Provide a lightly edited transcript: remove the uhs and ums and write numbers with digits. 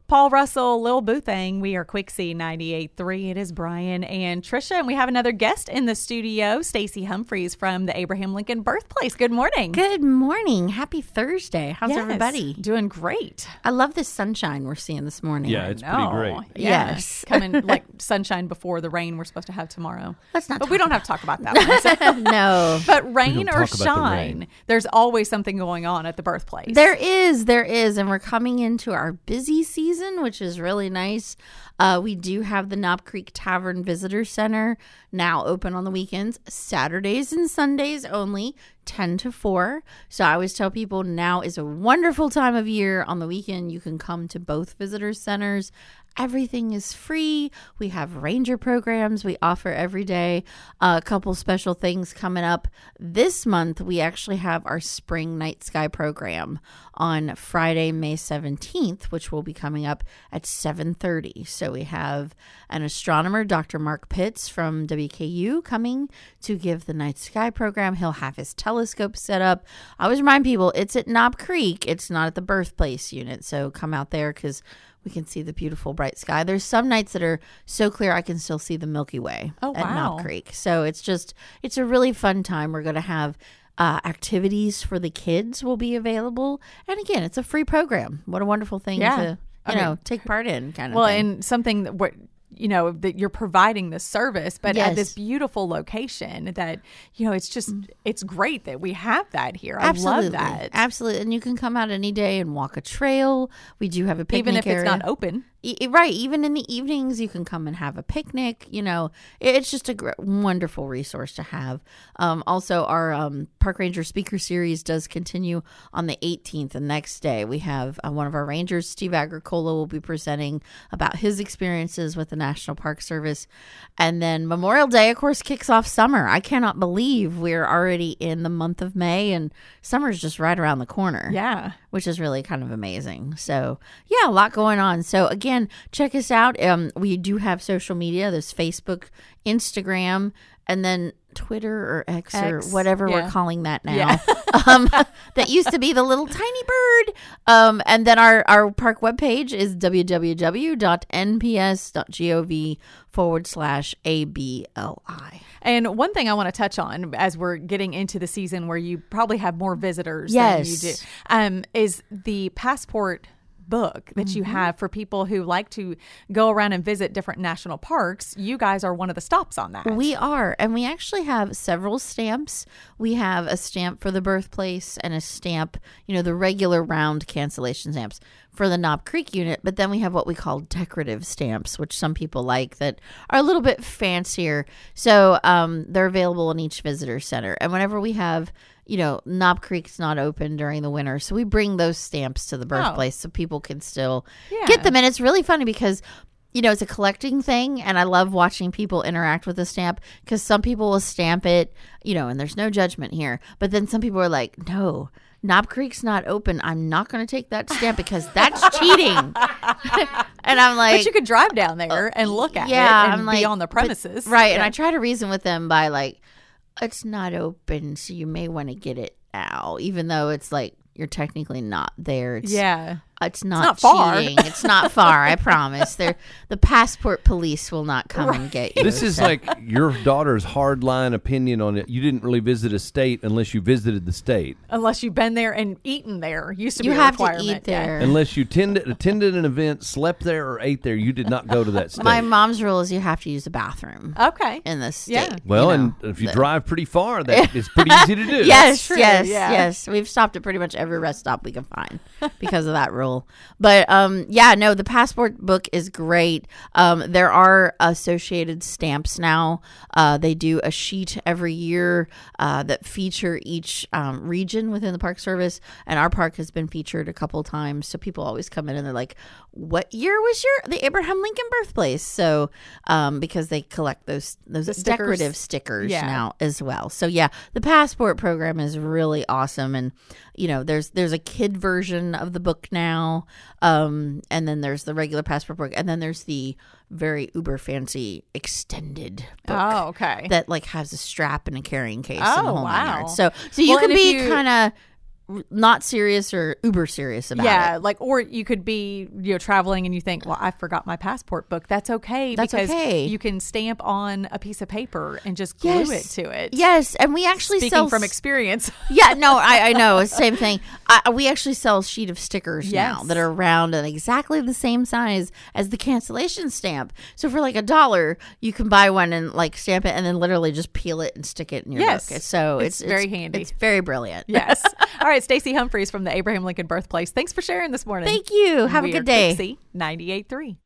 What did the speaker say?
Paul Russell, Lil Boothang. We are Quixie 98.3. It is Brian and Trisha, and we have another guest in the studio, Stacey Humphreys from the Abraham Lincoln Birthplace. Good morning. Good morning. Happy Thursday. How's everybody? Doing great. I love this sunshine we're seeing this morning. Yeah, it's pretty great. Yes. Coming like sunshine before the rain we're supposed to have tomorrow. Let's not But we don't have to talk about that one. So. No. But rain don't or talk about the shine, rain. there's always something going on at the birthplace. There is. And we're coming into our busy season, which is really nice. We do have the Knob Creek Tavern Visitor Center now open on the weekends, Saturdays and Sundays only, 10 to 4. So I always tell people now is a wonderful time of year. On the weekend, you can come to both visitor centers. Everything is free. We have ranger programs we offer every day. A couple special things coming up. This month, we actually have our spring night sky program on Friday, May 17th, which will be coming up at 7:30. So we have an astronomer, Dr. Mark Pitts from WKU, coming to give the night sky program. He'll have his telescope set up. I always remind people it's at Knob Creek. It's not at the Birthplace unit. So come out there because we can see the beautiful bright sky. There's some nights that are so clear I can still see the Milky Way at Knob Creek. So it's a really fun time. We're going to have activities for the kids will be available. And again, it's a free program. What a wonderful thing to take part in kind of thing. Well, and something that that you're providing the service, but at this beautiful location that, it's just, it's great that we have that here. I love that. Absolutely. And you can come out any day and walk a trail. We do have a picnic even if area. It's not open. Right. Even in the evenings, you can come and have a picnic. It's just a wonderful resource to have. Also, our Park Ranger Speaker Series does continue on the 18th. The next day, we have one of our rangers, Steve Agricola, will be presenting about his experiences with the National Park Service. And then Memorial Day, of course, kicks off summer. I cannot believe we're already in the month of May, and summer's just right around the corner. Yeah. Which is really kind of amazing. So, yeah, a lot going on. So, again, check us out. We do have social media. There's Facebook, Instagram, and then Twitter or X or whatever we're calling that now. Yeah. That used to be the little tiny bird. And then our park webpage is www.nps.gov/ABLI. And one thing I want to touch on as we're getting into the season where you probably have more visitors than you do, is the passport book that you have for people who like to go around and visit different national parks. You guys are one of the stops on that. We are, and we actually have several stamps. We have a stamp for the birthplace and a stamp, the regular round cancellation stamps for the Knob Creek unit, but then we have what we call decorative stamps, which some people like that are a little bit fancier. So they're available in each visitor center. And whenever we have Knob Creek's not open during the winter, so we bring those stamps to the birthplace so people can still get them. And it's really funny because, it's a collecting thing, and I love watching people interact with the stamp because some people will stamp it, and there's no judgment here. But then some people are like, no, Knob Creek's not open. I'm not going to take that stamp because that's cheating. And I'm like, but you could drive down there and look at it and be on the premises. Right. And I try to reason with them by like, it's not open, so you may want to get it now, even though it's like you're technically not there. It's not far. cheating. It's not far. I promise. The passport police will not come and get you. This is like your daughter's hardline opinion on it. You didn't really visit a state unless you visited the state. Unless you've been there and eaten there. Used to be you a have requirement. to eat there. Unless you attended an event, slept there, or ate there, you did not go to that state. My mom's rule is you have to use the bathroom. Okay. In the state. Yeah. Well, and if you drive pretty far, that it's pretty easy to do. Yes, true, yes. We've stopped at pretty much every rest stop we can find because of that rule. But the passport book is great. There are associated stamps now. They do a sheet every year that feature each region within the Park Service, and our park has been featured a couple times. So people always come in and they're like, "What year was the Abraham Lincoln birthplace?" So because they collect those decorative stickers now as well. So the passport program is really awesome, and there's a kid version of the book now. And then there's the regular passport book, and then there's the very uber fancy extended book. Oh, okay. That like has a strap and a carrying case and the whole nine yards. So Well, you can be kind of not serious or uber serious about it. Yeah, like, or you could be, traveling and you think, well, I forgot my passport book. That's okay. That's because okay. you can stamp on a piece of paper and just glue it to it. Yes, and we actually Speaking from experience. Yeah, no, I know. Same thing. We actually sell a sheet of stickers now that are round and exactly the same size as the cancellation stamp. So for like $1, you can buy one and like stamp it and then literally just peel it and stick it in your book. So it's very handy. It's very brilliant. Yes. All right, Stacey Humphreys from the Abraham Lincoln Birthplace. Thanks for sharing this morning. Thank you. Have a good day. Pixie 98.3.